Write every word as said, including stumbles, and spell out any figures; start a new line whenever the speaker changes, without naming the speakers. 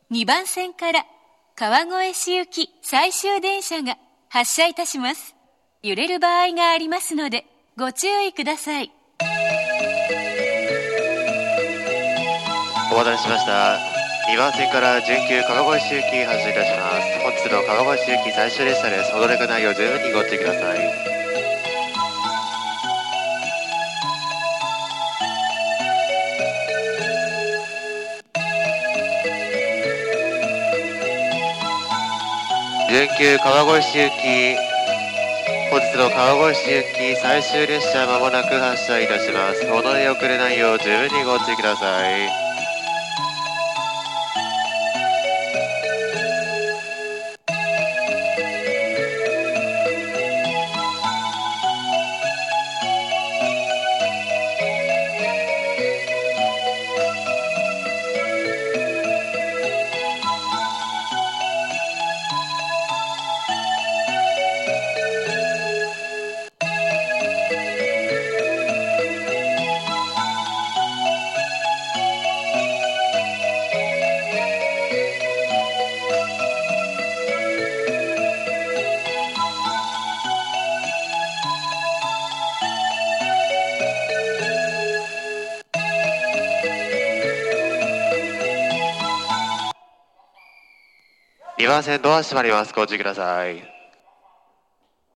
にばん線から川越市行き最終電車が発車いたします。揺れる場合がありますのでご注意ください。
お待たせしました。にばん線から準急川越市行き発車いたします。本日の川越市行き最終列車です。お乗りくないよう十分にご注意ください。準急川越市行き、本日の川越市行き最終列車まもなく発車いたします。お乗り遅れないよう十分にご注意ください。にばん線ドア閉まります。ご注意ください。